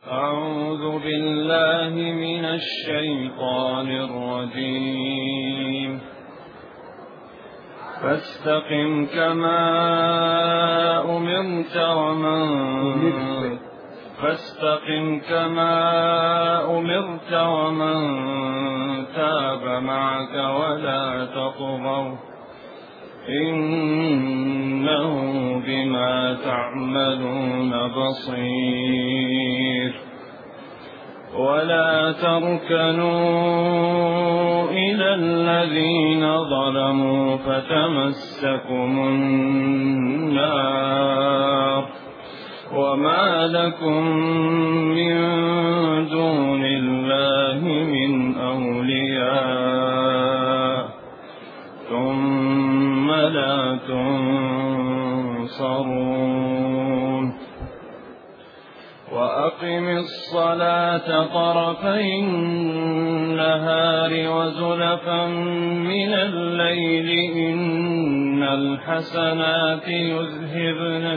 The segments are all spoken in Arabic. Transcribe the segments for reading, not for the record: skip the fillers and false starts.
أعوذ بالله من الشيطان الرجيم. فاستقم كما أمرت ومن تاب معك ولا تطغوا إنه بما تعملون بصير. ولا تركنوا إلى الذين ظلموا فتمسكم النار وما لكم من دون الله من أولياء ثم لا تنصرون. وأقم الصلاة طرفي النهار وزلفا من الليل إن الحسنات يذهبن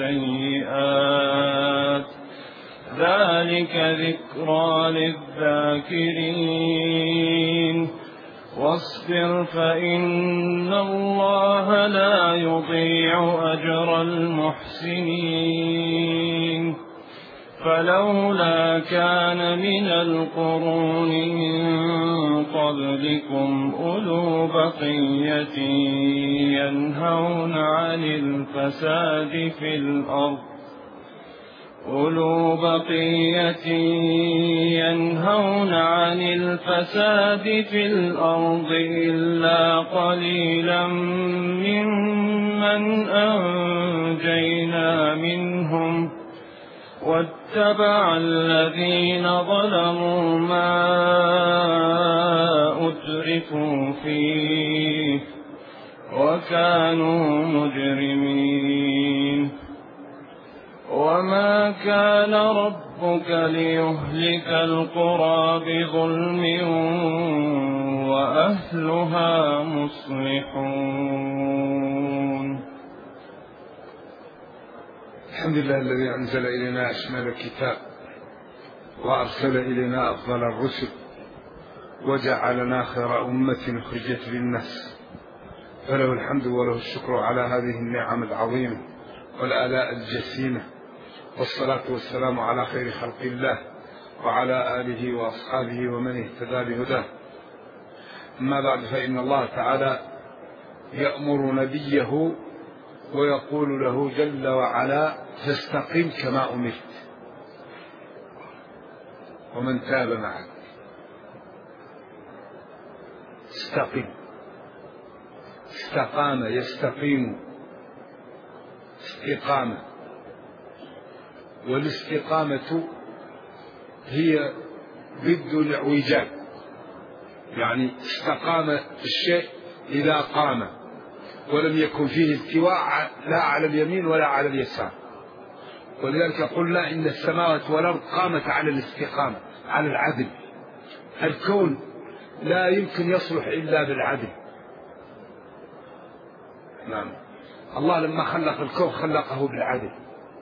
السيئات ذلك ذكرى للذاكرين. واصبر فإن الله لا يضيع أجر المحسنين. فلولا كان من القرون من قبلكم أولو بقية ينهون عن الفساد في الأرض إلا قليلا ممن أنجينا منهم واتبع الذين ظلموا ما أترفوا فيه وكانوا مجرمين. وما كان ربك ليهلك القرى بظلم وأهلها مصلحون. الحمد لله الذي أنزل إلينا أشمل الكتاب وأرسل إلينا أفضل الرسل وجعلنا خير أمة أخرجت للناس، فله الحمد وله الشكر على هذه النعم العظيمة والآلاء الجسيمة، والصلاة والسلام على خير خلق الله وعلى آله وأصحابه ومن اهتدى بهداه. أما بعد، فإن الله تعالى يأمر نبيه ويقول له جل وعلا: فاستقم كما أمرت ومن تاب معك. استقم، استقام يستقيم، استقامة. والاستقامة هي ضد الاعوجاج، يعني استقام الشيء إذا قام ولم يكن فيه التواء لا على اليمين ولا على اليسار. ولذلك قلنا إن السماوات والأرض قامت على الاستقامة، على العدل. الكون لا يمكن يصلح إلا بالعدل. نعم، الله لما خلق الكون خلقه بالعدل.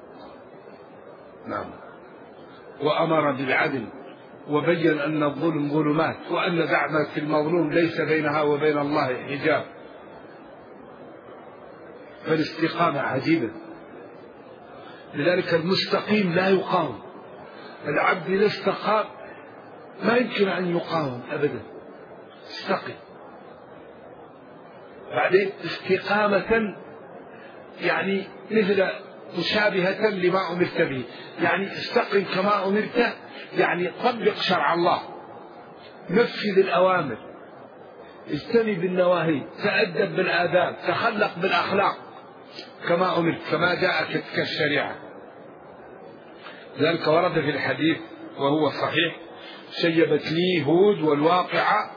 نعم، وأمر بالعدل وبين أن الظلم ظلمات وأن دعوة المظلوم ليس بينها وبين الله حجاب. فالاستقامة عجيبة، لذلك المستقيم لا يقاوم. العبد إذا استقام ما يمكن أن يقاوم أبدا. استقم. بعدين استقامة يعني مثل مشابهة لما أمرت به، يعني استقم كما أمرت، يعني طبق شرع الله، نفذ الأوامر، اجتنب النواهي، تأدب بالآداب، تخلق بالأخلاق كما أمرت، كما جاءت تلك الشريعة. ذلك ورد في الحديث وهو صحيح: شيبت لي هود والواقعة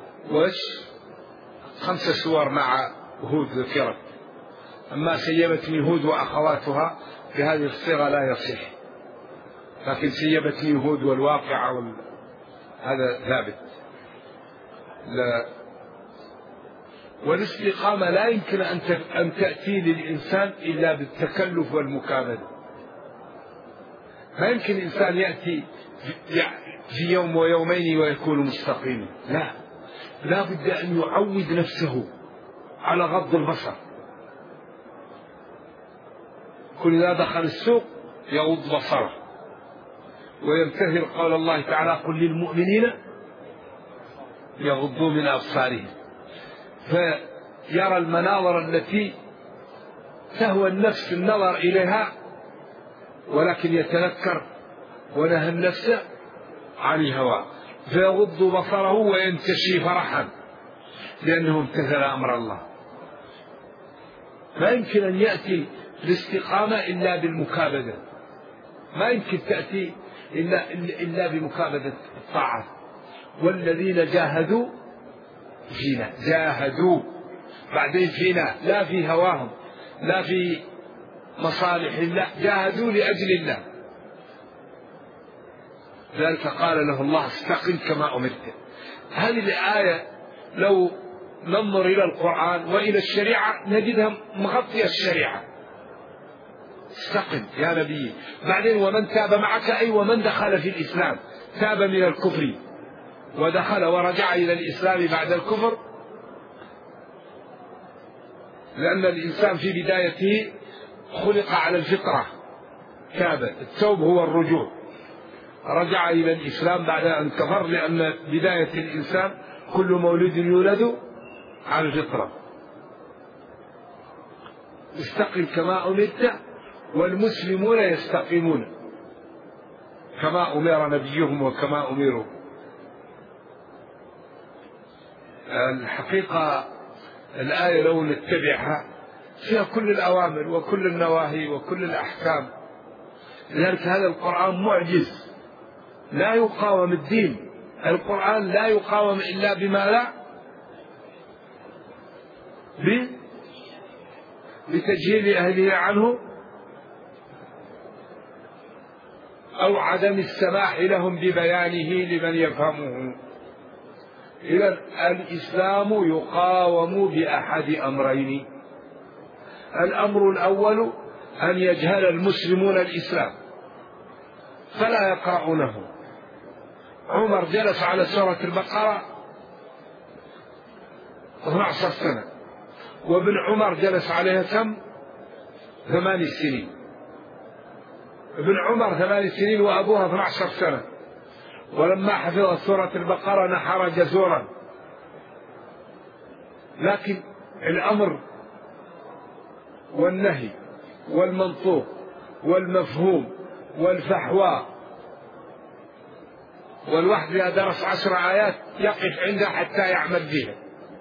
5 سور مع هود ذكرت، أما شيبتني هود وأخواتها بهذه الصيغة لا يصح، لكن شيبتني هود والواقعة هذا ثابت. لا. والاستقامة لا يمكن أن تأتي للإنسان إلا بالتكلف والمكابدة. ما يمكن إنسان يأتي في يوم ويومين ويكون مستقيما، لا بد أن يعود نفسه على غض البصر. كل إذا دخل السوق يغض بصره ويمتثل قول الله تعالى: قل للمؤمنين يغضوا من أبصارهم. فيرى المناظر التي تهوى النفس النظر إليها، ولكن يتنكر ونهى النفس عن الهوى، فيغض بصره وينتشي فرحا لأنه امتثل أمر الله. ما يمكن أن يأتي الاستقامة إلا بالمكابدة، ما يمكن تأتي إلا بمكابدة الطاعة. والذين جاهدوا فينا، جاهدوا بعدين فينا، لا في هواهم لا في مصالح الله، جاهدوا لأجل الله. ذلك قال له الله: استقم كما أمرت. هذه الآية لو ننظر إلى القرآن وإلى الشريعة نجدها مغطية الشريعة. استقم يا نبي. بعدين ومن تاب معك، أي ومن دخل في الإسلام، تاب من الكفر ودخل ورجع إلى الإسلام بعد الكفر، لأن الإنسان في بدايته خلق على الفطرة، تاب. التوب هو الرجوع، رجع إلى الإسلام بعد أن كفر، لأن بداية الإنسان كل مولود يولد على الفطرة. استقم كما أمرت والمسلمون يستقيمون كما أمر نبيهم وكما أمروا. الحقيقة الآية لو نتبعها فيها كل الأوامر وكل النواهي وكل الأحكام. لذلك هذا القرآن معجز، لا يقاوم الدين. القرآن لا يقاوم إلا بما لا بتجهيل أهله عنه أو عدم السماح لهم ببيانه لمن يفهمه. إذن الإسلام يقاوم بأحد أمرين: الأمر الأول أن يجهل المسلمون الإسلام فلا يقرؤونه. عمر جلس على سورة البقرة 12 سنة، وابن عمر جلس عليها كم؟ 8 سنين. ابن عمر 8 سنين وأبوها 12 سنة. ولما حفظ سورة البقرة نحر جزورا. لكن الأمر والنهي والمنطوق والمفهوم والفحوى، والواحد إذا درس 10 آيات يقف عندها حتى يعمل بها.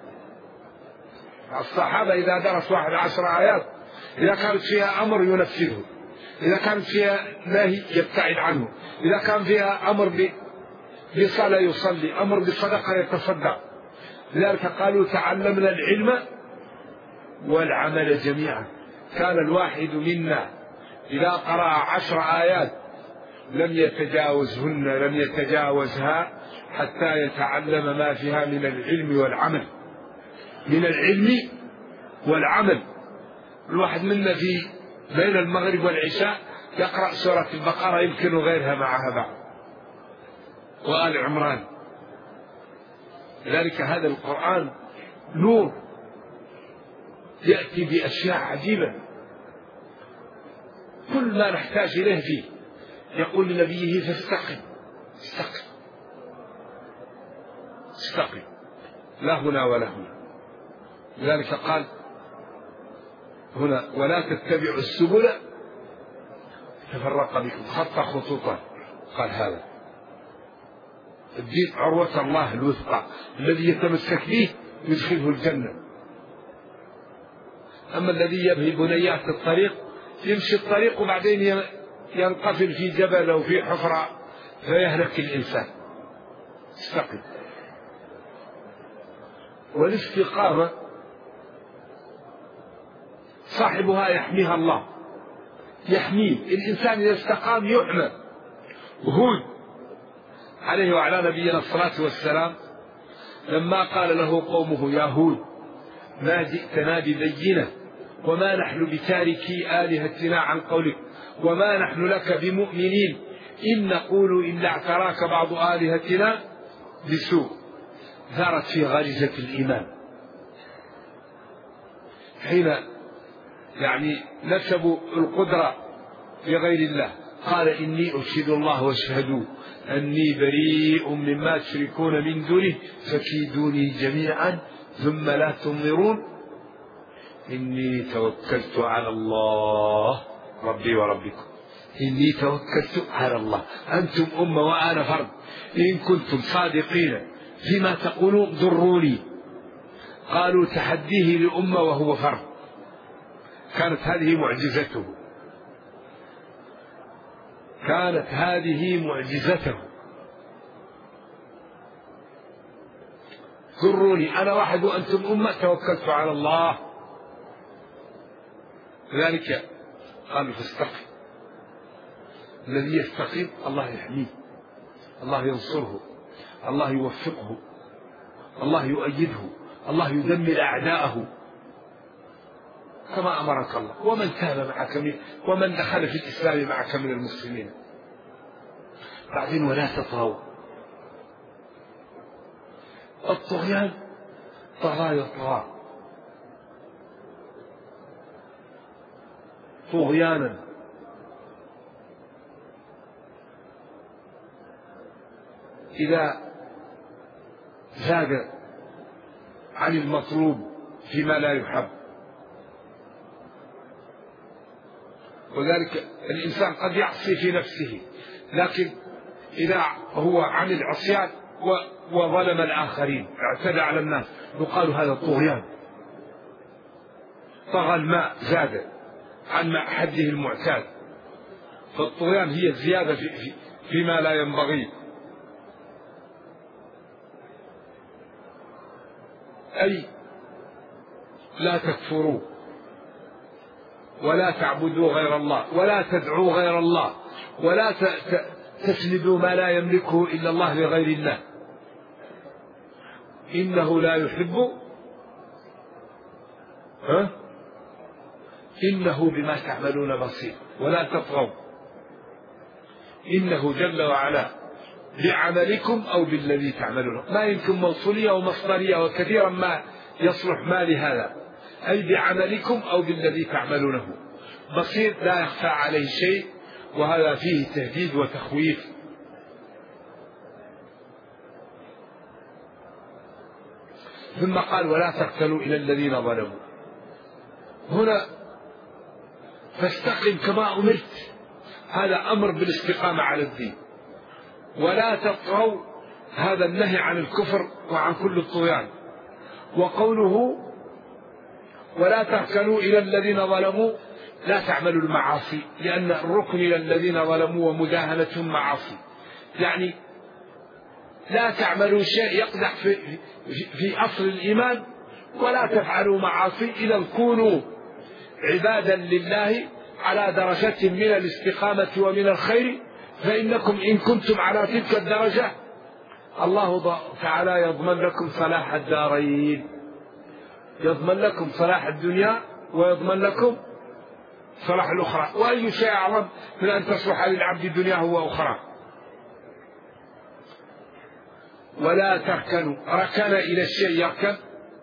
الصحابة إذا درس واحد 10 آيات، إذا كانت فيها أمر ينفذه، إذا كانت فيها نهي يبتعد عنه، إذا كان فيها أمر بصلاة يصلي، أمر بصدقة يتصدق. لذلك قالوا: تعلمنا العلم والعمل جميعا. كان الواحد منا إذا قرأ 10 آيات لم يتجاوزهن، لم يتجاوزها حتى يتعلم ما فيها من العلم والعمل. من العلم والعمل. الواحد منا في بين المغرب والعشاء يقرأ سورة البقرة، يمكن غيرها معها بعض، وآل عمران. لذلك هذا القرآن نور يأتي بأشياء عجيبة، كل ما نحتاج إليه فيه. يقول لنبيه: فاستقم، استقم، استقم، لا هنا ولا هنا. لذلك قال هنا: ولا تتبعوا السبل تفرق بكم. خط خطوطا، قال هذا الدين عروة الله الوثقى، الذي يتمسك به يدخله الجنة. أما الذي يبهي بنيات الطريق يمشي الطريق وبعدين ينقفل في جبل أو في حفرة فيهلك الإنسان. استقم. والاستقامة صاحبها يحميها الله، يحميه. الإنسان إذا استقام يحمى. وهود عليه وعلى نبينا الصلاة والسلام لما قال له قومه: يا هود ما جئتنا ببينة وما نحن بتاركي آلهتنا عن قولك وما نحن لك بمؤمنين إن نقول إلا اعتراك بعض آلهتنا بسوء. ثارت في غريزة الإيمان حين نسبوا القدرة لغير الله. قال إني أشهد الله واشهدوا أني بريء مما تشركون من دونه فكيدوني جميعا ثم لا تنظرون إني توكلت على الله ربي وربكم. إني توكلت على الله. أنتم أمة وأنا فرد، إن كنتم صادقين فيما تقولون ضروني. قالوا تحديه لأمة وهو فرد. كانت هذه معجزته، كانت هذه معجزته. ضروني أنا واحد وأنتم أمة، توكلت على الله. لذلك قالوا فاستقم. الذي يستقيم الله يحميه، الله ينصره، الله يوفقه، الله يؤيده، الله يدمر أعداءه كما أمرك الله. ومن كان معك ومن دخل في الإسلام معك من المسلمين. بعدين ولا تطغوا. الطغيان طغى يطغى طغيانا. إذا زاد عن المطلوب فيما لا يحب. وذلك الإنسان قد يعصي في نفسه، لكن إذا هو عمل عصيان وظلم الآخرين، اعتدى على الناس، يقال هذا الطغيان. طغى الماء، زاد عن حده المعتاد. فالطغيان هي الزيادة فيما لا ينبغي. أي لا تكفروا ولا تعبدوا غير الله ولا تدعوا غير الله ولا تسندوا ما لا يملكه إلا الله لغير الله. إنه لا يحب إنه بما تعملون بصير. ولا تطغوا. إنه جل وعلا بعملكم أو بالذي تعملون. ما يمكن موصولية ومصدرية، وكثيرا ما يصلح ما لهذا. أي بعملكم أو بالذي تعملونه. بصير لا يخفى عليه شيء، وهذا فيه تهديد وتخويف. ثم قال ولا تقتلوا إلى الذين ظلموا. هنا فاستقم كما أمرت، هذا أمر بالاستقامة على الدين. ولا تطغوا، هذا النهي عن الكفر وعن كل الطغيان. وقوله ولا تركنوا إلى الذين ظلموا، لا تعملوا المعاصي، لأن الركن إلى الذين ظلموا ومداهنتهم معاصي. يعني لا تعملوا شيء يقدح في أصل الإيمان، ولا تفعلوا معاصي. إذا كونوا عبادا لله على درجة من الاستقامة ومن الخير، فإنكم إن كنتم على تلك الدرجة الله تعالى يضمن لكم صلاح الدارين، يضمن لكم صلاح الدنيا ويضمن لكم صلاح الأخرى. وأي شيء أعظم من أن تصلح للعبد دنياه وأخرى. ولا تركنوا، ركن إلى الشيء يركن،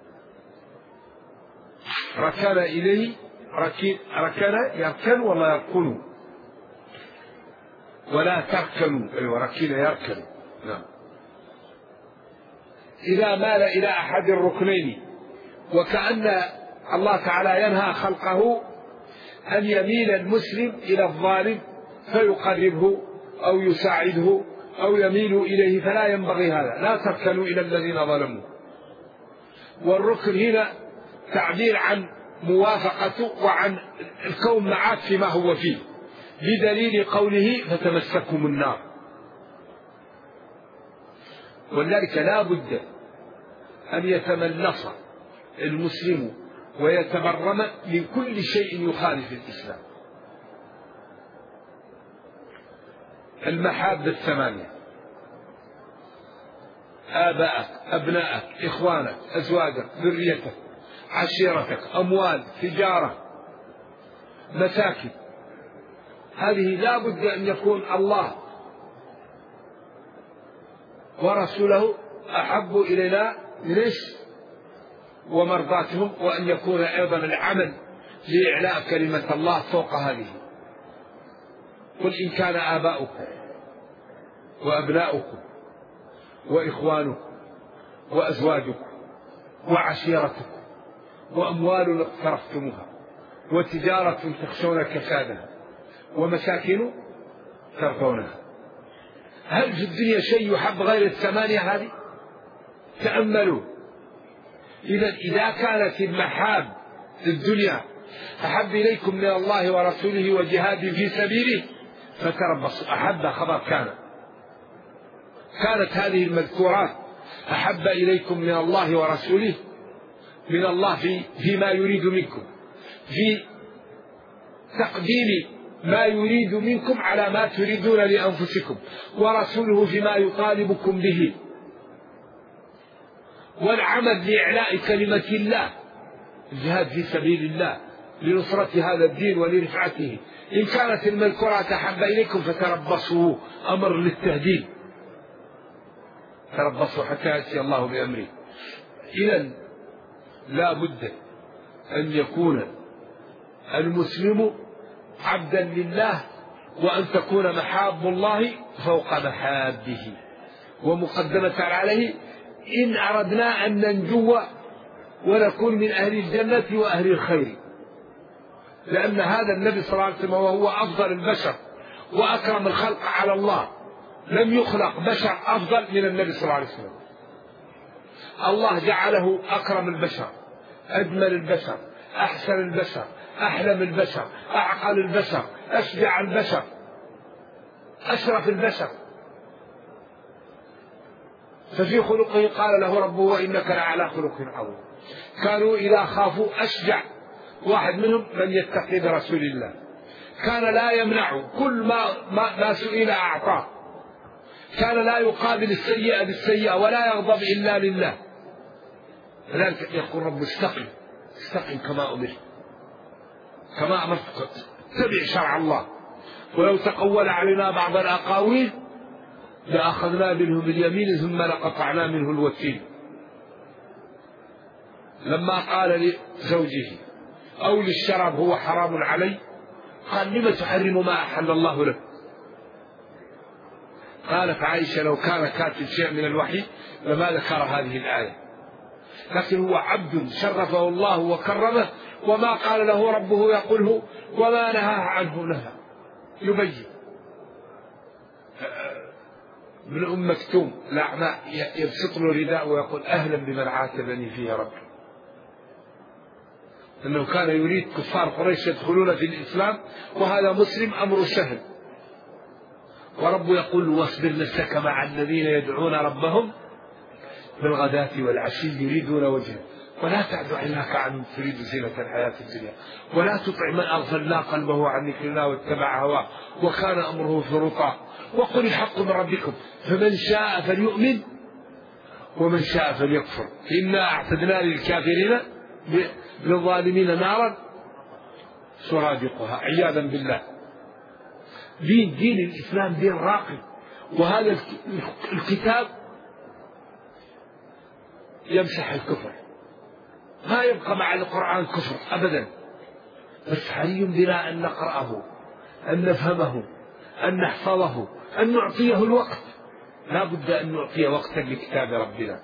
ركن إليه، ركن يركن ولا يركن. ولا تركنوا، أيوة ركن يركن. نعم. إذا مال إلى أحد الركنين، وكأن الله تعالى ينهى خلقه أن يميل المسلم إلى الظالم فيقربه أو يساعده أو يميل إليه، فلا ينبغي هذا. لا تركنوا إلى الذين ظلموا. والركن هنا تعبير عن موافقته وعن الكون معك فيما هو فيه، بدليل قوله فتمسكم النار. ولذلك لا بد أن يتملص المسلم ويتبرم من كل شيء يخالف الإسلام. المحاب الثمانية: آباءك، أبناءك، إخوانك، أزواجك، ذريتك، عشيرتك، أموال، تجارة، مساكن. هذه لا بد أن يكون الله ورسوله أحب إلينا ليش ومرضاتهم، وأن يكون أيضا العمل لإعلاء كلمة الله فوق هذه. قل إن كان آباؤكم وأبناؤكم وإخوانكم وأزواجكم وعشيرتكم وأموال اقترفتموها وتجارة تخشون كسادها ومساكن ترضونها. هل في الدنيا شيء يحب غير الثمانية هذه؟ تأملوا. إذا كانت المحاب في الدنيا أحب إليكم من الله ورسوله وجهاد في سبيله فتربصوا. أحب خبر كانت هذه المذكورات أحب إليكم من الله ورسوله، من الله فيما يريد منكم، في تقديم ما يريد منكم على ما تريدون لأنفسكم، ورسوله فيما يطالبكم به، والعمل لإعلاء كلمة الله، الجهاد في سبيل الله لنصرة هذا الدين ولرفعته. إن كانت المذكورات أحب إليكم فتربصوا، أمر للتهديد، تربصوا حتى يأتي الله بأمره. إذن لا بد أن يكون المسلم عبدا لله، وأن تكون محاب الله فوق محابه ومقدمة عليه، إن أردنا أن ننجو ونكون من أهل الجنة وأهل الخير. لأن هذا النبي صلى الله عليه وسلم وهو أفضل البشر وأكرم الخلق على الله، لم يخلق بشر أفضل من النبي صلى الله عليه وسلم. الله جعله أكرم البشر، أجمل البشر، أحسن البشر، أحلم البشر، أعقل البشر، أشجع البشر، أشرف البشر. ففي خلقه قال له ربه وإنك لعلى خلق عظيم. كانوا إذا خافوا أشجع واحد منهم من يتقي برسول الله، كان لا يمنع، كل ما سئل أعطاه، كان لا يقابل السيئة بالسيئة ولا يغضب إلا لله. فذلك يقول رب استقم كما أمرت، كما أمرتك، اتبع شرع الله. ولو تقول علينا بعض الأقاويل لأخذنا منه باليمين ثم لقطعنا منه الوتين. لما قال لزوجه أو للشراب هو حرام علي، قال لم تحرم ما أحل الله لك؟ قالت عائشة لو كان كاتب شيء من الوحي لما ذكر هذه الآية، لكن هو عبد شرفه الله وكرمه، وما قال له ربه يقوله، وما نهاه عنه نهى. يبين ابن أم مكتوم الأعمى يبسط له رداء ويقول أهلا بمن عاتبني فيه ربي، أنه كان يريد كفار قريش يدخلون في الإسلام وهذا مسلم أمر سهل. ورب يقول واصبر نفسك مع الذين يدعون ربهم بالغداة والعشي يريدون وجهه ولا تعد عيناك عنهم تريد زينة الحياة الدنيا ولا تطع من أغفلنا قلبه عن ذكرنا واتبع هواه وكان أمره فرطا وقل الحق من ربكم فمن شاء فليؤمن ومن شاء فليكفر إنا أعتدنا للكافرين للظالمين نارا سرادقها عياذا بالله. دين الإسلام دين راقي، وهذا الكتاب يمسح الكفر، ما يبقى مع القرآن كفر أبدا، بس حري بنا أن نقرأه، أن نفهمه، أن نحفظه، أن نعطيه الوقت. لا بد أن نعطي وقتا لكتاب ربنا.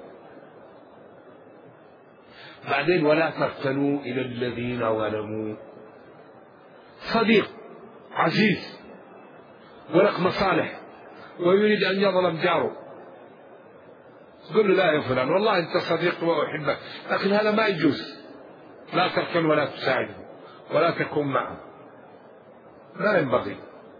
بعدين ولا تركنوا إلى الذين ظلموا. صديق عزيز ولك مصالح ويريد أن يظلم جاره، تقول له لا يا فلان والله أنت صديق وأحبك، لكن هذا ما يجوز. لا تركن ولا تساعده ولا تكون معه، لا ينبغي.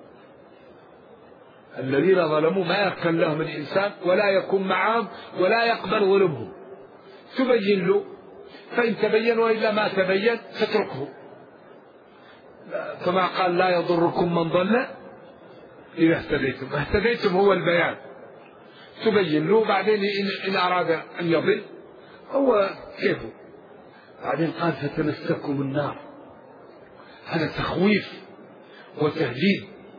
الذين ظلموا ما يركن لهم الإنسان ولا يكون معهم ولا يقبل ظلمهم. تبين له فإن تبين وإلا ما تبين فتركه، كما قال لا يضركم من ضل إذا اهتديتم. اهتديتم هو البيان، تبين له بعدين إن أراد أن يضل هو كيفه. بعدين قال فتمسكوا بالنار، هذا تخويف وتهديد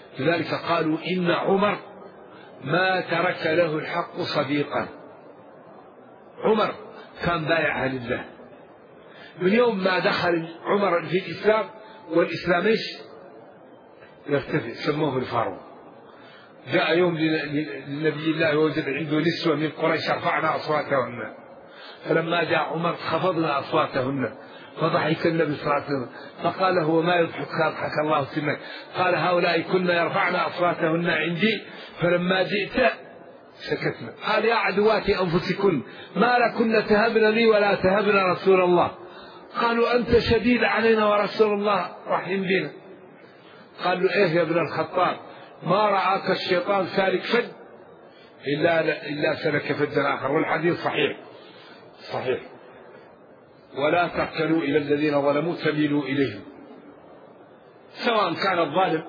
لذلك قالوا إن عمر ما ترك له الحق صديقا. عمر كان بايع لله من يوم ما دخل عمر في الإسلام، والإسلام إيش؟ يرتفع، سموه الفاروق. جاء يوم لنبي الله ووجد عنده نسوة من قريش رفعنا أصواتهن، فلما جاء عمر خفضنا أصواتهن، فضحك النبي صلى الله عليه وسلم فقال هو ما يضحك؟ أضحك الله سنك. قال هؤلاء كنا يرفعن أصواتهن عندي فلما جئت سكتنا. قال يا عدوات أنفسكن ما لكن تهبن لي ولا تهبن رسول الله. قالوا أنت شديد علينا ورسول الله رحيم بنا. قال له إيه يا ابن الخطاب، ما رآك الشيطان سالك فج إلا سلك فجا آخر. والحديث صحيح. ولا تركنوا إلى الذين ظلموا تميلوا إليهم، سواء كان الظالم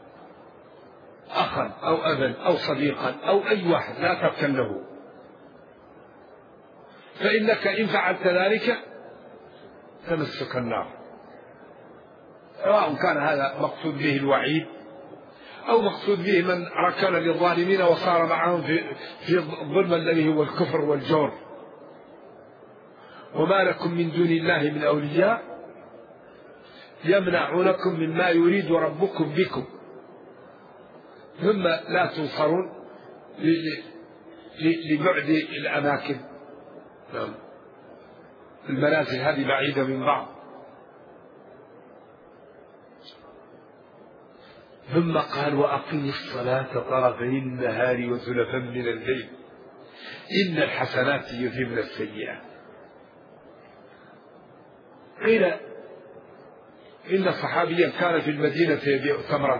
أخا أو أبا أو صديقا أو أي واحد، لا تركن له، فإنك إن فعلت ذلك تمسك النار. سواء كان هذا مقصود به الوعيد أو مقصود به من ركن للظالمين وصار معهم في الظلم الذي هو الكفر والجور. وما لكم من دون الله من أولياء يمنعونكم مما يريد ربكم بكم ثم لا تنصرون لبعد الأماكن. المنازل هذه بعيدة من بعض. ثم قال وأقم الصلاة طرفي النهار وزلفا من الليل إن الحسنات يذهبن السيئات. قيل إن صحابيا كان في المدينة يبيع تمرا،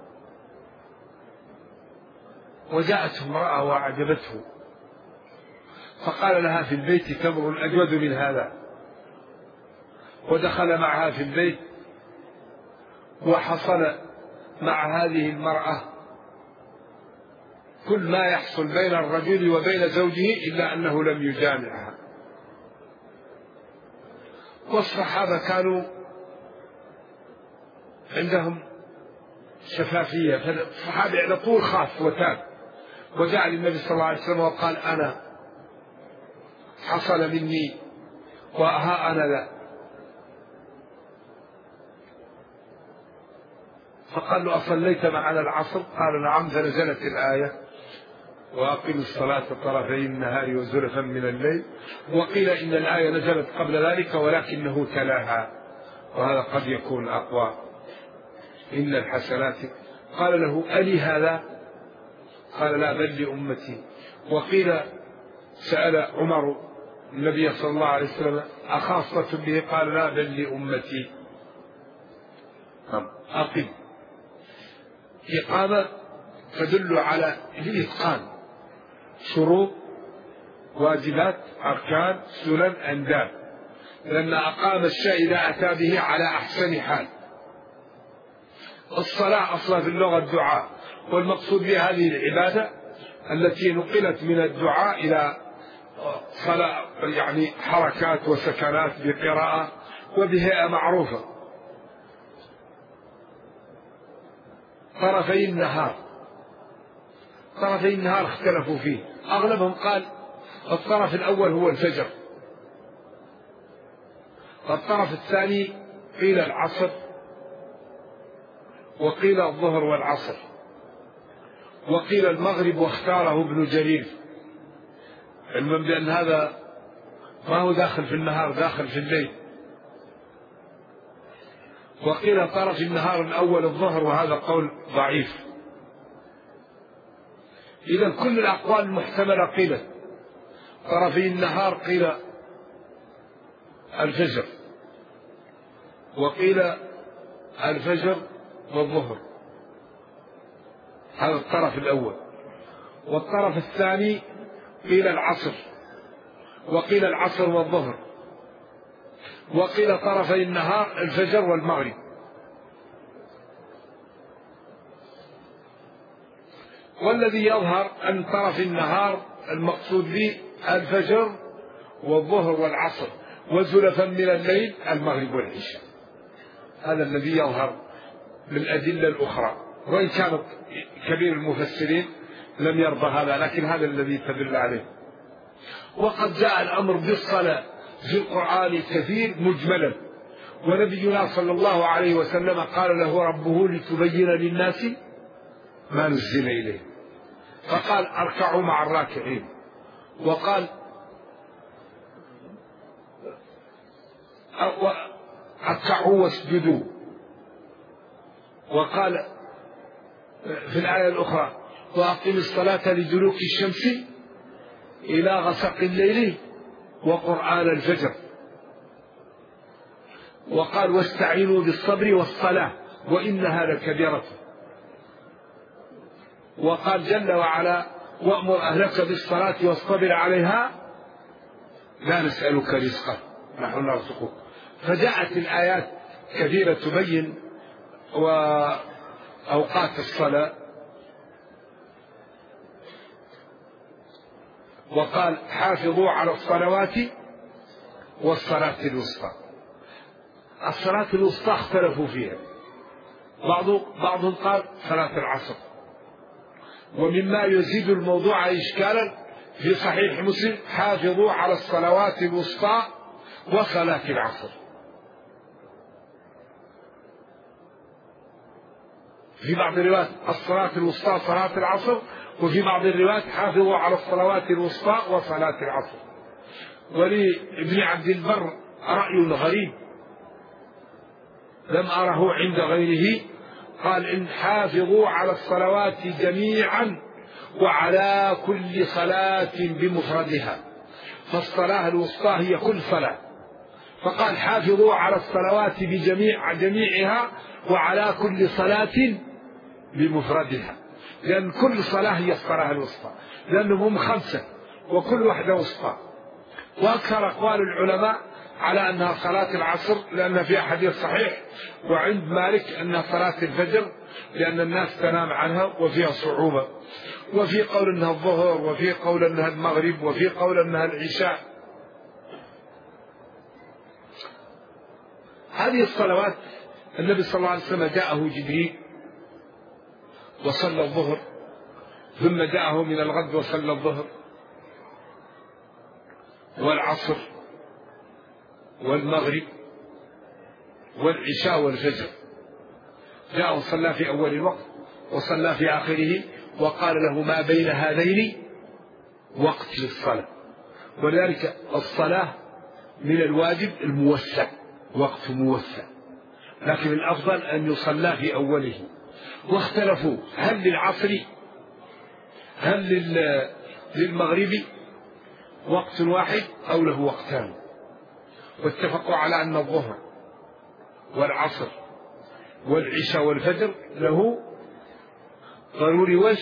وجاءته امرأة وأعجبته فقال لها في البيت تمر أجود من هذا، ودخل معها في البيت وحصل مع هذه المرأة كل ما يحصل بين الرجل وبين زوجه إلا أنه لم يجامعها. والصحابة كانوا عندهم شفافية، فالصحابي على طول خاف وتاب وجاء للنبي صلى الله عليه وسلم وقال أنا حصل مني وها أنا لا. فقال له أصليت معنا العصر؟ قال نعم. فنزلت الآية وأقم الصلاة طرفي النهار وزلفا من الليل. وقيل إن الآية نزلت قبل ذلك ولكنه تلاها، وهذا قد يكون أقوى. إن الحسنات. قال له ألي هذا؟ قال لا بل لأمتي. وقيل سأل عمر النبي صلى الله عليه وسلم أخاصة به؟ قال لا بل لأمتي. أقم إقامة تدل على الإتقان، شروط واجبات أركان سنن أنداب، لأن أقام الشيء إذا أتى به على أحسن حال. الصلاة أصلا في اللغة الدعاء، والمقصود بها هذه العبادة التي نقلت من الدعاء إلى صلاة، يعني حركات وسكنات بقراءة وبهيئة معروفة. طرفي النهار، طرفي النهار اختلفوا فيه، أغلبهم قال الطرف الأول هو الفجر، والطرف الثاني قيل العصر، وقيل الظهر والعصر، وقيل المغرب واختاره ابن جرير، علما بأن هذا ما هو داخل في النهار، داخل في الليل. وقيل طرف النهار الأول الظهر، وهذا قول ضعيف. إذا كل الأقوال المحتملة قيلت. طرفي النهار قيل الفجر، وقيل الفجر والظهر، هذا الطرف الأول. والطرف الثاني قيل العصر، وقيل العصر والظهر، وقيل طرفي النهار الفجر والمغرب. والذي يظهر أن طرف النهار المقصود به الفجر والظهر والعصر، وزلفا من الليل المغرب والعشاء. هذا الذي يظهر بالأدلة الأخرى. وإن كان كبير المفسرين لم يرضى هذا، لكن هذا الذي تدل عليه. وقد جاء الأمر بالصلاة في القرآن كثير مجملا، ونبينا صلى الله عليه وسلم قال له ربه لتبين للناس ما نزل إليه، فقال اركعوا مع الراكعين، وقال اركعوا واسجدوا، وقال في الآية الأخرى وأقم الصلاة لدلوك الشمس إلى غسق الليل وقرآن الفجر، وقال واستعينوا بالصبر والصلاة وإنها لكبيرة، وقال جل وعلا وأمر أهلك بالصلاة واصطبر عليها لا نسألك رزقا نحن نرزقك. فجاءت الآيات كثيرة تبين وأوقات الصلاة. وقال حافظوا على الصلوات والصلاة الوسطى. الصلاة الوسطى اختلفوا فيها، بعضهم قال صلاة العصر. ومما يزيد الموضوع إشكالا في صحيح مسلم حافظوا على الصلوات الوسطى وصلاة العصر. في بعض الروايات الصلاة الوسطى صلاة العصر، وفي بعض الروايات حافظوا على الصلوات الوسطى وصلاة العصر. ولابن عبد البر رأي غريب لم أره عند غيره، قال إن حافظوا على الصلوات جميعا وعلى كل صلاة بمفردها، فالصلاة الوسطى هي كل صلاة، فقال حافظوا على الصلوات جميعها وعلى كل صلاة بمفردها، لأن كل صلاة هي الصلاة الوسطى، لأنهم هم 5 وكل واحدة وسطى. وأكثر أقوال العلماء على أنها صلاة العصر لأن فيها حديث صحيح، وعند مالك أنها صلاة الفجر لأن الناس تنام عنها وفيها صعوبة، وفي قول أنها الظهر، وفي قول أنها المغرب، وفي قول أنها العشاء. هذه الصلوات النبي صلى الله عليه وسلم جاءه جبريل وصلى الظهر، ثم جاءه من الغد وصلى الظهر والعصر والمغرب والعشاء والفجر، جاء وصلى في أول الوقت وصلى في آخره، وقال له ما بين هذين وقت للصلاة. ولذلك الصلاة من الواجب الموسع، وقت موسع، لكن الأفضل أن يصلى في أوله. واختلفوا هل للعصر هل للمغرب وقت واحد أو له وقتان، واتفقوا على أن الظهر والعصر والعشاء والفجر له ضروري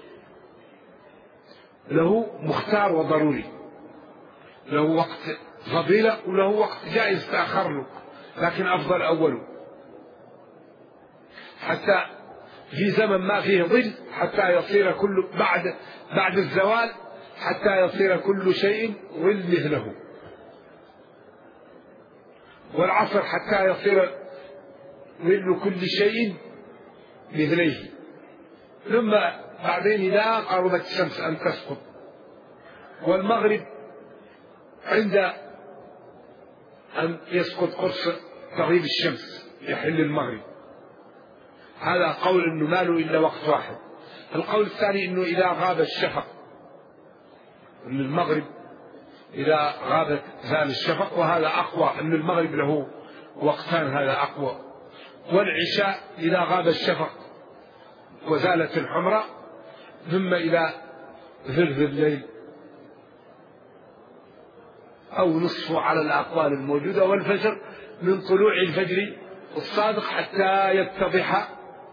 له مختار وضروري، له وقت فضيلة وله وقت جائز تأخر له، لكن أفضل أوله، حتى في زمن ما فيه ظل حتى يصير كل بعد الزوال حتى يصير كل شيء ظل مثله، والعصر حتى يصير ظل كل شيء مثليه، ثم بعدين إذا قربت الشمس أن تسقط، والمغرب عند أن يسقط قرص تغيب الشمس يحل المغرب. هذا قول إنه ما له إلا وقت واحد. القول الثاني إنه إذا غاب الشفق، إن المغرب إذا غابت زال الشفق، وهذا أقوى، أن المغرب له وقتان، هذا أقوى. والعشاء إذا غاب الشفق وزالت الحمرة، ثم إلى ثلث الليل أو نصفه على الأقوال الموجودة. والفجر من طلوع الفجر الصادق حتى يتضح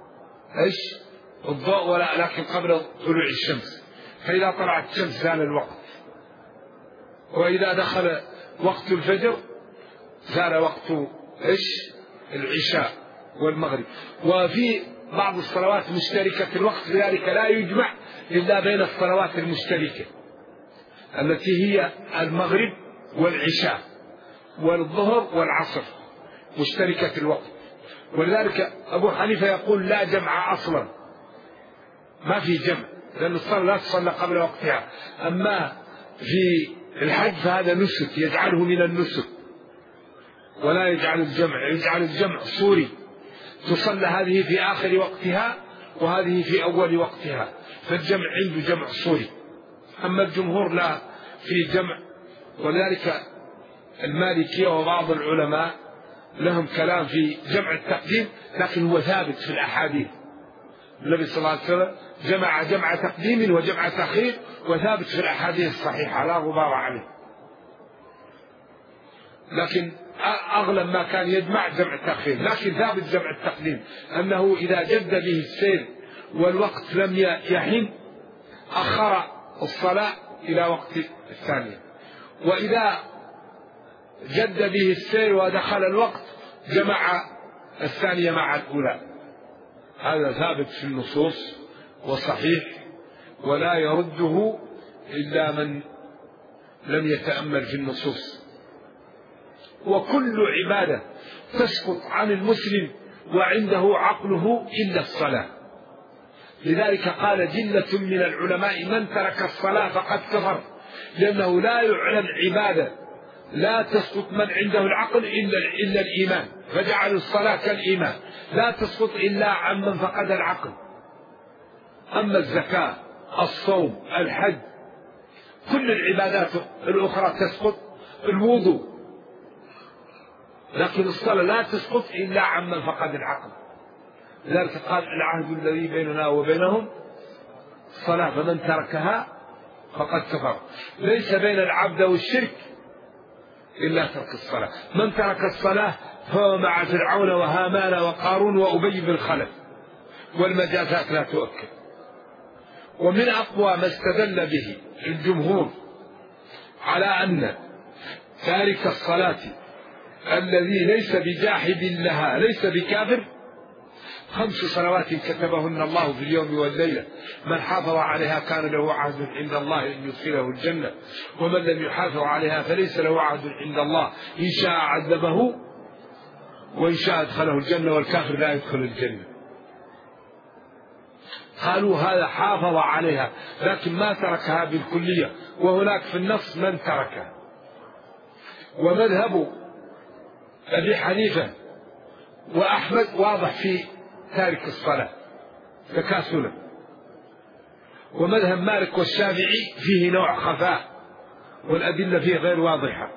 الضوء، لكن قبل طلوع الشمس، فإذا طلعت الشمس زال الوقت، وإذا دخل وقت الفجر زال وقت العشاء والمغرب. وفي بعض الصلوات مشتركة الوقت، لذلك لا يجمع إلا بين الصلوات المشتركة التي هي المغرب والعشاء والظهر والعصر مشتركة الوقت. ولذلك أبو حنيفة يقول لا جمع أصلا ما في جمع، لأن الصلاة لا تصلى قبل وقتها. أما في الحج فهذا نسك يجعله من النسك، ولا يجعل الجمع، يجعل الجمع صوري، تصلى هذه في آخر وقتها وهذه في أول وقتها، فالجمع عنده جمع صوري. أما الجمهور لا، في جمع. ولذلك المالكية وبعض العلماء لهم كلام في جمع التقديم، لكن هو ثابت في الأحاديث. النبي صلى الله عليه وسلم جمع تقديم وجمع تأخير، وثابت في الأحاديث الصحيحة لا غبار عليه. لكن أغلب ما كان يجمع جمع التأخير، لكن ثابت جمع التقديم أنه إذا جد به السير والوقت لم يحن أخر الصلاة إلى وقت الثانية، وإذا جد به السير ودخل الوقت جمع الثانية مع الأولى. هذا ثابت في النصوص وصحيح، ولا يرده إلا من لم يتأمل في النصوص. وكل عبادة تسقط عن المسلم وعنده عقله إلا الصلاة. لذلك قال جلة من العلماء: من ترك الصلاة فقد كفر، لأنه لا يعلم عبادة لا تسقط من عنده العقل إلا الإيمان، فجعل الصلاة كالإيمان لا تسقط إلا عن من فقد العقل. أما الزكاة، الصوم، الحج، كل العبادات الأخرى تسقط، الوضوء، لكن الصلاة لا تسقط إلا عن من فقد العقل. لذلك قال: العهد الذي بيننا وبينهم الصلاة، فمن تركها فقد كفر. ليس بين العبد والشرك إلا ترك الصلاة. من ترك الصلاة فهو مع فرعون وهامان وقارون وأبي بن خلف، والمجازات لا تؤكد. ومن أقوى ما استدل به الجمهور على أن تارك الصلاة الذي ليس بجاحد لها ليس بكافر 5 صلوات كتبهن الله في اليوم والليلة، من حافظ عليها كان له عهد عند الله أن يدخله الجنة، ومن لم يحافظ عليها فليس له عهد عند الله، إن شاء عذبه وإن شاء أدخله الجنة، والكافر لا يدخل الجنة. قالوا هذا حافظ عليها لكن ما تركها بالكلية، وهناك في النص من تركها. ومذهب أبي حنيفة وأحمد واضح في تارك الصلاة تكاسلا، ومذهب مالك والشافعي فيه نوع خفاء والأدلة فيه غير واضحة.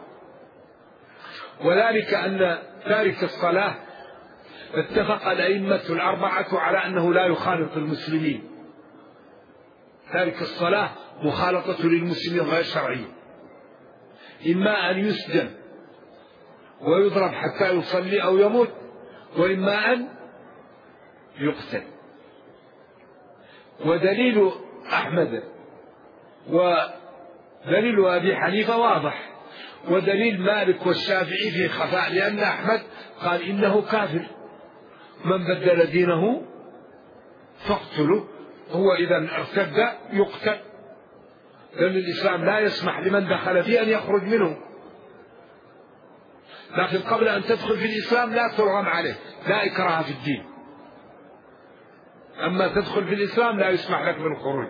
وذلك أن تارك الصلاة اتفق الأئمة الأربعة على أنه لا يخالط المسلمين. تارك الصلاة مخالطة للمسلمين غير شرعية، إما أن يسجن ويضرب حتى يصلي أو يموت، وإما أن يقتل. ودليل أحمد ودليل أبي حنيفة واضح، ودليل مالك والشافعي في خفاء، لأن أحمد قال إنه كافر، من بدل دينه فاقتله، هو إذا ارتد يقتل، لأن الإسلام لا يسمح لمن دخل فيه أن يخرج منه. لكن قبل أن تدخل في الإسلام لا ترغم عليه، لا إكراه في الدين. أما تدخل في الإسلام لا يسمح لك بالخروج.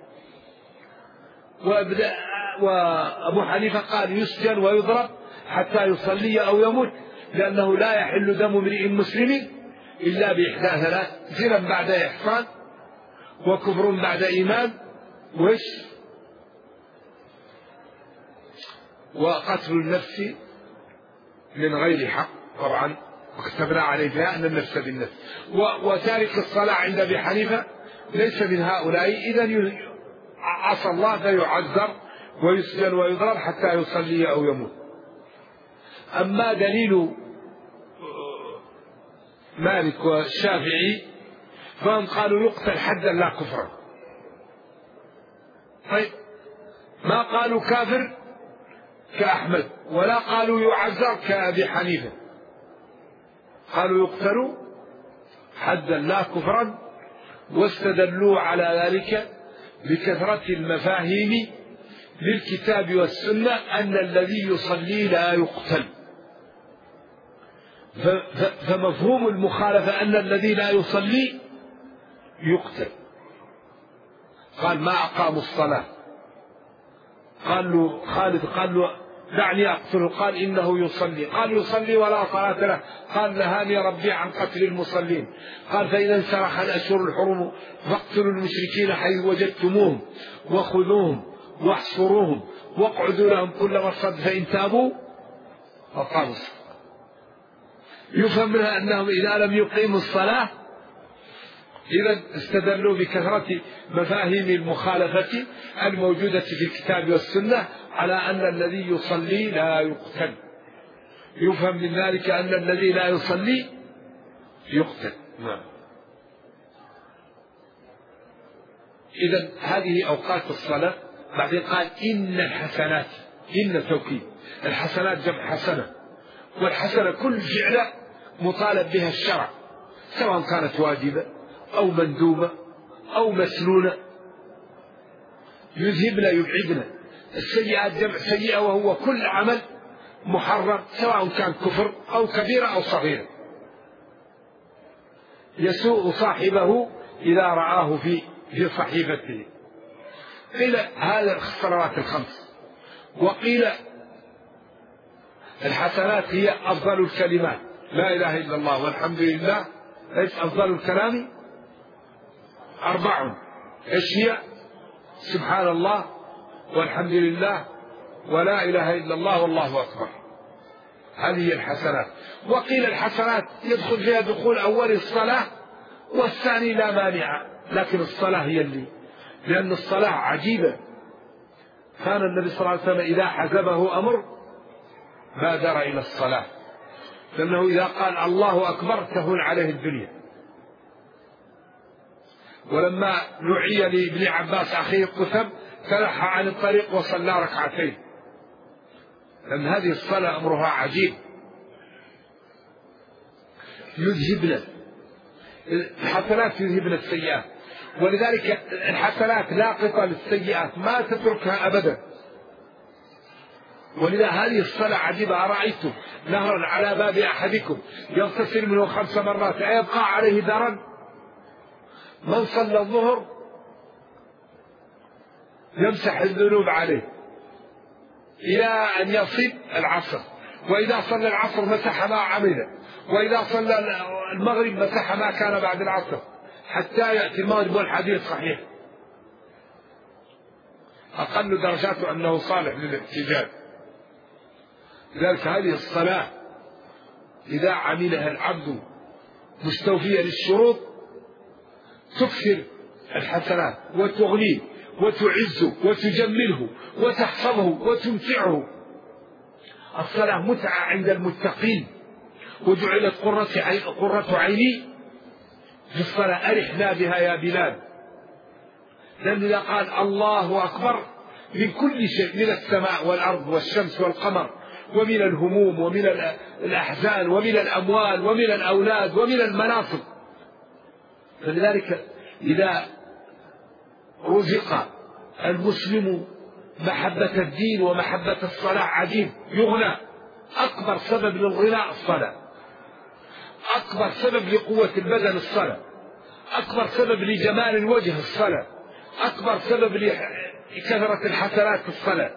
وأبو حنيفة قال يسجن ويضرب حتى يصلي أو يموت، لأنه لا يحل دم امرئ مسلم إلا بإحدى 3: زنا بعد إحصان، وكفر بعد إيمان، وقتل النفس من غير حق. طبعا وكتبنا عليه فيها أن النفس بالنفس. وتارك الصلاة عند أبي حنيفة ليس من هؤلاء، إذن عصى الله فيعذر ويسجن ويضرب حتى يصلي أو يموت. أما دليل مالك والشافعي فهم قالوا يقتل حدا لا كفرا. طيب ما قالوا كافر كأحمد، ولا قالوا يعذر كأبي حنيفة، قالوا يقتل حدا لا كفرا. واستدلوا على ذلك بكثرة المفاهيم للكتاب والسنة أن الذي يصلي لا يقتل، فمفهوم المخالفة أن الذي لا يصلي يقتل. قال ما أقاموا الصلاة. قال له خالد قال له دعني أقتله. قال إنه يصلي. قال يصلي ولا صلاة له. قال نهاني ربي عن قتل المصلين. قال فإذا انسلخ الأشهر الحرم فاقتلوا المشركين حيث وجدتموهم وخذوهم واحصروهم واقعدوا لهم كل مرصد فإن تابوا فقاموا الصلاة. يفهم منها أنهم إذا لم يقيموا الصلاة إذا استدلوا بكثرة مفاهيم المخالفة الموجودة في الكتاب والسنة على أن الذي يصلي لا يقتل. يفهم من ذلك أن الذي لا يصلي يقتل. إذا هذه أوقات الصلاة. بعدين قال إن الحسنات، إن توكيد، الحسنات جمع حسنة، والحسنة كل فعلة مطالب بها الشرع سواء كانت واجبة أو مندوبة أو مسنونة. يذهبن يبعدن. السيئات جمع سيئة وهو كل عمل محرم سواء كان كفر أو كبيرة أو صغيرة يسوء صاحبه إذا رآه في صحيفته. قيل هذا الصلوات الخمس، وقيل الحسنات هي أفضل الكلمات، لا إله إلا الله والحمد لله. ليس أفضل الكلام 4، إيش هي؟ سبحان الله والحمد لله ولا إله إلا الله والله أكبر. هذه هي الحسنات. وقيل الحسنات يدخل فيها دخول أول الصلاة والثاني لا مانع، لكن الصلاة هي لأن الصلاة عجيبة. كان النبي صلى الله عليه وسلم إذا حزبه أمر بادر إلى الصلاة، لأنه إذا قال الله أكبر تهون عليه الدنيا. ولما نعي لابن عباس أخيه قثم تلحى عن الطريق وصلى ركعتين، لأن هذه الصلاة أمرها عجيب. يذهبن الحسنات يذهبن السيئات، ولذلك الحسنات لاقطة للسيئات ما تتركها أبدا. ولذا هذه الصلاة عجيبة. أرأيتم نهرا على باب أحدكم يغتسل منه 5 مرات أيبقى عليه درن؟ من صلى الظهر يمسح الذنوب عليه إلى أن يصل العصر، وإذا صلى العصر مسح ما عمله، وإذا صلى المغرب مسح ما كان بعد العصر حتى يأتي المغرب، والحديث صحيح. أقل درجاته أنه صالح للاحتجاج. لذلك هذه الصلاة إذا عملها العبد مستوفيا للشروط تكثر الحسنات وتغنيه وتعزه وتجمله وتحفظه وتمتعه. الصلاة متعة عند المتقين، وجعلت قرة عيني في الصلاة. أرحنا بها يا بلال. لأن إذا قال الله أكبر من كل شيء، من السماء والأرض والشمس والقمر ومن الهموم ومن الأحزان ومن الأموال ومن الأولاد ومن المناصب. فلذلك إذا رزق المسلم محبة الدين ومحبة الصلاة عجيب يغنى. أكبر سبب للغناء الصلاة، أكبر سبب لقوة البدن الصلاة، أكبر سبب لجمال الوجه الصلاة، أكبر سبب لكثرة الحسنات الصلاة.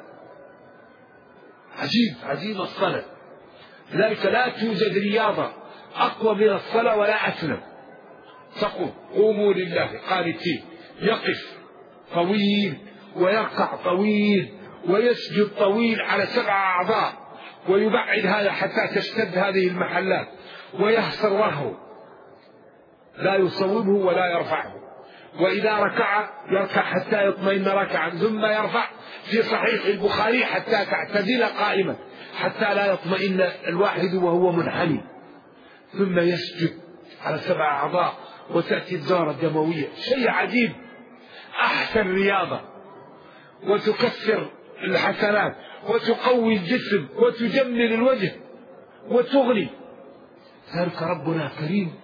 عجيب الصلاة. لذلك لا توجد رياضة أقوى من الصلاة ولا أسلم. تقول قوموا لله قانتين، يقف طويل ويركع طويل ويسجد طويل على 7 أعضاء، ويبعد هذا حتى تشتد هذه المحلات، ويحصر وهو لا يصوبه ولا يرفعه. وإذا ركع يركع حتى يطمئن ركعا، ثم يرفع في صحيح البخاري حتى تعتدل قائما، حتى لا يطمئن الواحد وهو منحني، ثم يسجد على 7 أعضاء وتأتي الدورة الدموية. شيء عجيب. أحسن رياضة، وتكثر الحسنات وتقوي الجسم وتجمل الوجه وتغني. ذلك ربنا كريم.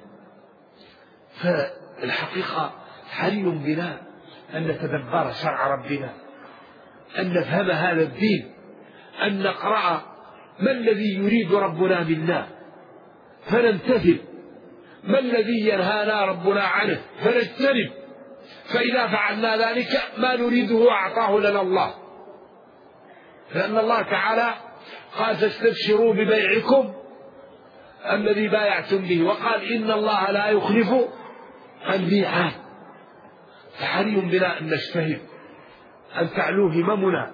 فالحقيقة حري بنا أن نتدبر شرع ربنا، أن نفهم هذا الدين، أن نقرأ ما الذي يريد ربنا منا فنمتثل، ما الذي ينهانا ربنا عنه فنجتنب. فإذا فعلنا ذلك ما نريده أعطاه لنا الله، لأن الله تعالى قال فاستبشروا ببيعكم الذي بايعتم به، وقال إن الله لا يخلف الميعاد. فحري بنا أن نجتهد أن تعلو هممنا.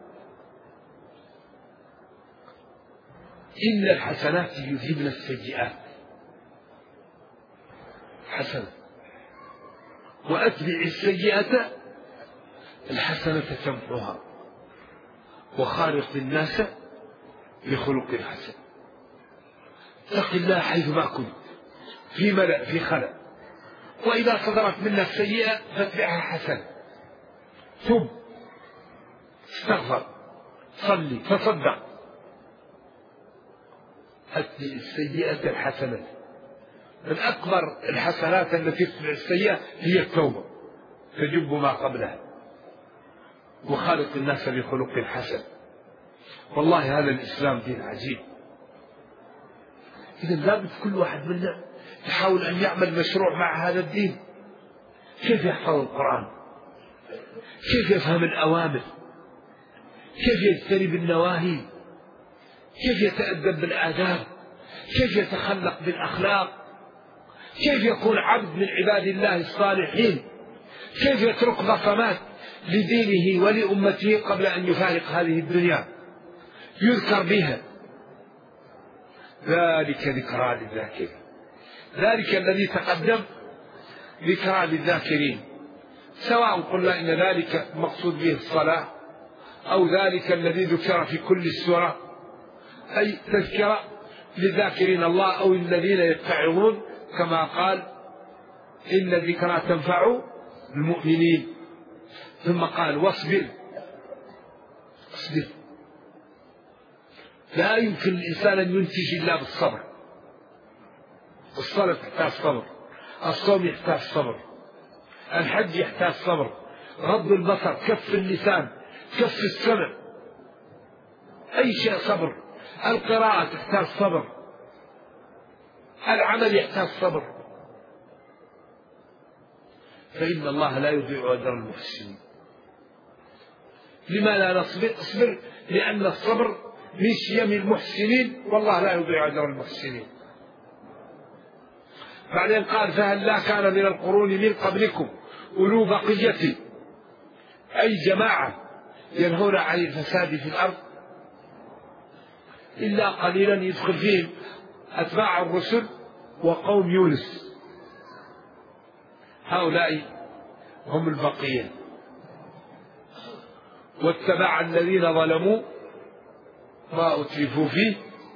إن الحسنات يذهبن السيئات، حسنة، وأتبع السيئة الحسنة تمحوها، وخالق الناس بخلق حسن. اتق الله حيثما كنت، في ملأ في خلأ، وإذا صدرت منك سيئة فاتبعها حسنة، تب، استغفر، صلي، تصدق. أتبع السيئة الحسنة. من أكبر الحسنات التي تتبع السيئة هي التوبة، تجب ما قبلها، وخالق الناس بخلق حسن. والله هذا الإسلام دين عجيب. إذا لابد كل واحد منا يحاول أن يعمل مشروع مع هذا الدين. كيف يحفظ القرآن، كيف يفهم الأوامر، كيف يجتنب النواهي، كيف يتأدب بالآداب، كيف يتخلق بالأخلاق، كيف يكون عبد من عباد الله الصالحين، كيف يترك بصمات لدينه ولأمته قبل أن يفارق هذه الدنيا يذكر بها. ذلك ذكرى للذاكرين، ذلك الذي تقدم ذكرى للذاكرين، سواء قلنا إن ذلك مقصود به الصلاة، أو ذلك الذي ذكر في كل السورة، أي تذكرة للذاكرين الله أو الذين يتعظون، كما قال إن الذكرى تنفع المؤمنين. ثم قال واصبر، اصبر. لا يمكن الإنسان أن ينتج إلا بالصبر. الصلاة تحتاج صبر، الصوم يحتاج صبر، الحج يحتاج صبر، غض البصر، كف اللسان، كف السمع، أي شيء صبر، القراءة تحتاج صبر، العمل يحتاج صبر. فإن الله لا يضيع أجر المحسنين. لما لا نصبر؟ اصبر لأن الصبر من شيم المحسنين، والله لا يضيع أجر المحسنين. بعدين قال فهل لا كان من القرون من قبلكم أولو بقية، أي جماعة ينهون عن الفساد في الأرض إلا قليلا يدخل فيهم أتباع الرسل وقوم يونس، هؤلاء هم البقية. واتبع الذين ظلموا ما أترفوا فيه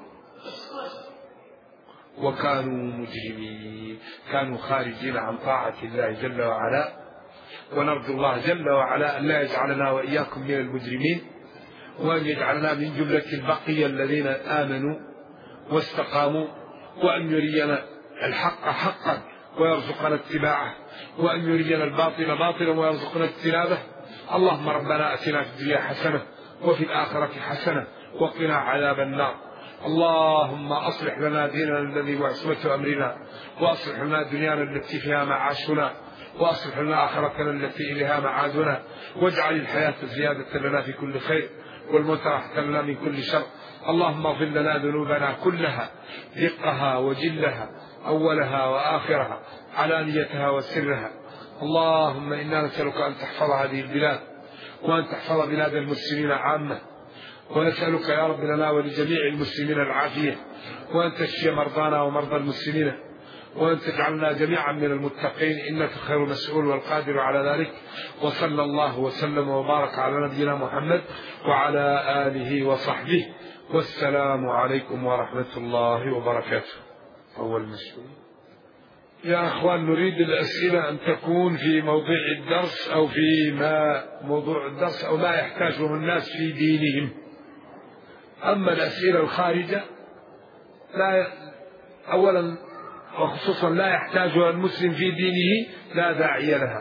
وكانوا مجرمين، كانوا خارجين عن طاعة الله جل وعلا. ونرجو الله جل وعلا أن لا يجعلنا وإياكم من المجرمين، وأن يجعلنا من جملة البقية الذين آمنوا واستقاموا، وأن يرينا الحق حقا ويرزقنا اتباعه، وأن يرينا الباطل باطلا ويرزقنا اجتنابه. اللهم ربنا أتنا في الدنيا حسنة وفي الآخرة حسنة وقنا عذاب النار. اللهم أصلح لنا ديننا الذي هو عصمة أمرنا، وأصلح لنا دنيانا التي فيها معاشنا، وأصلح لنا آخرتنا التي إليها معادنا، واجعل الحياة زيادة لنا في كل خير والموت راحة لنا من كل شر. اللهم اغفر لنا ذنوبنا كلها، دقها وجلها، أولها وآخرها، علانيتها وسرها. اللهم إنا نسألك أن تحفظ هذه البلاد، وأن تحفظ بلاد المسلمين عامة، ونسألك يا رب لنا ولجميع المسلمين العافية، وأن تشفي مرضانا ومرضى المسلمين، وأن تجعلنا جميعا من المتقين، إنك خير مسؤول والقادر على ذلك. وصلى الله وسلم وبارك على نبينا محمد وعلى آله وصحبه، والسلام عليكم ورحمة الله وبركاته. أول مسؤول يا أخوان، نريد الأسئلة أن تكون في موضوع الدرس أو في موضوع الدرس أو ما يحتاجه الناس في دينهم. أما الأسئلة الخارجة لا، أولا وخصوصا لا يحتاجها المسلم في دينه، لا داعي لها.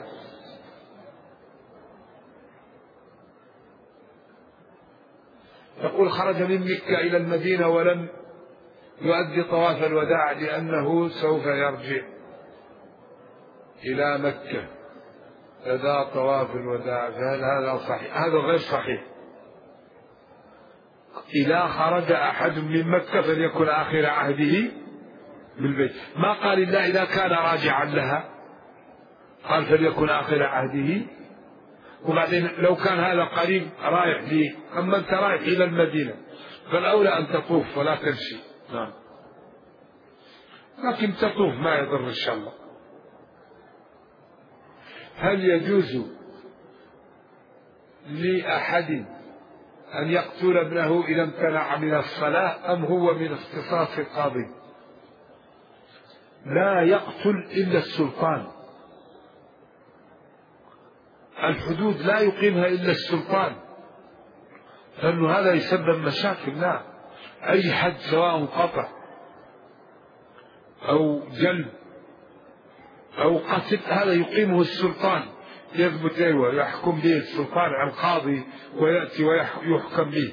يقول خرج من مكة إلى المدينة ولم يؤدي طواف الوداع لأنه سوف يرجع إلى مكة، لدى طواف الوداع، فهل هذا صحيح؟ هذا غير صحيح. إذا خرج أحد من مكة فليكن آخر عهده بالبيت، ما قال إلا إذا كان راجعا لها، قال فليكن آخر عهده. وبعدين لو كان هذا قريب رايح لي، أما أنت رايح إلى المدينة فالأولى أن تطوف ولا تمشي. نعم، لكن تطوف ما يضر إن شاء الله. هل يجوز لأحد أن يقتل ابنه إذا امتنع من الصلاة أم هو من اختصاص القاضي؟ لا يقتل إلا السلطان، الحدود لا يقيمها إلا السلطان، لأنه هذا يسبب مشاكل. لا، أي حد سواء قطع أو جلب أو قتل هذا يقيمه السلطان، يثبت ويحكم به السلطان عن قاضي ويأتي ويحكم به.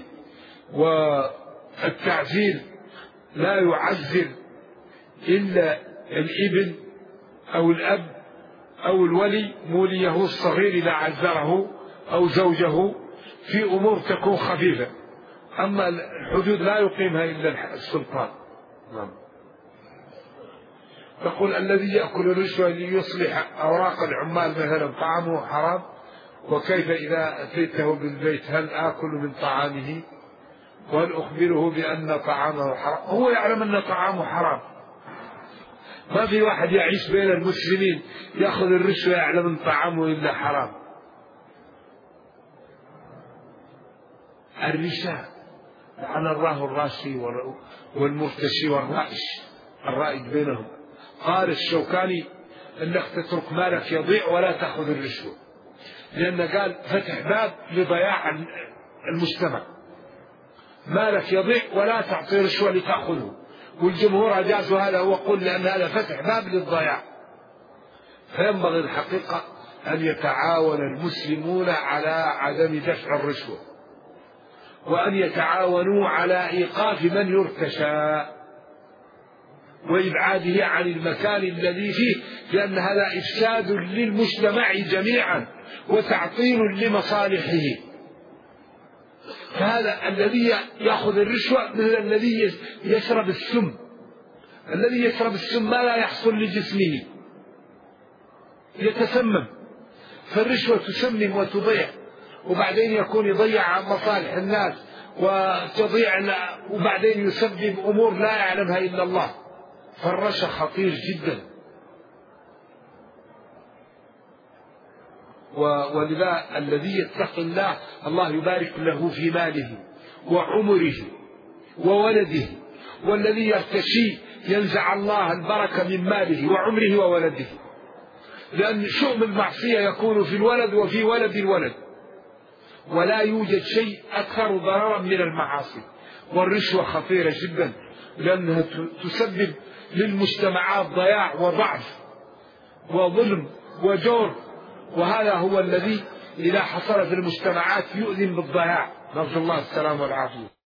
والتعزير لا يعزر إلا الابن أو الأب أو الولي موليه الصغير إذا عزره أو زوجه في أمور تكون خفيفة، أما الحدود لا يقيمها إلا السلطان. نعم. تقول الذي يأكل الرشوة ليصلح أوراق العمال مثلا طعامه حرام، وكيف إذا أتيته بالبيت هل آكل من طعامه وهل أخبره بأن طعامه حرام؟ هو يعلم أن طعامه حرام، ما في واحد يعيش بين المسلمين يأخذ الرشوة يعلم أن طعامه إلا حرام. الرشا لعن الله الراشي والمرتشي والرائش، الرائج بينهم. قال الشوكاني أنك تترك مالك يضيع ولا تأخذ الرشوة، لأن قال فتح باب لضياع المجتمع، مالك يضيع ولا تعطي رشوة لتأخذه، والجمهور أجازوا هذا وقل لأن هذا فتح باب للضياع. فينبغي الحقيقة أن يتعاون المسلمون على عدم دفع الرشوة، وأن يتعاونوا على إيقاف من يرتشى وإبعاده عن المكان الذي فيه، لأن هذا إفساد للمجتمع جميعا وتعطيل لمصالحه. فهذا الذي يأخذ الرشوة مثل الذي يشرب السم، الذي يشرب السم ما لا يحصل لجسمه يتسمم، فالرشوة تسمم وتضيع، وبعدين يكون يضيع مصالح الناس وتضيع، وبعدين يسبب أمور لا يعلمها إلا الله. فالرشا خطير جدا. ولذا الذي يتقي الله الله يبارك له في ماله وعمره وولده، والذي يرتشي ينزع الله البركة من ماله وعمره وولده، لأن شؤم المعصية يكون في الولد وفي ولد الولد، ولا يوجد شيء أكثر ضررا من المعاصي. والرشوة خطيرة جدا لأنها تسبب للمجتمعات ضياع وضعف وظلم وجور، وهذا هو الذي إذا حصل في المجتمعات يؤذن بالضياع. نرجو الله السلام والعافية.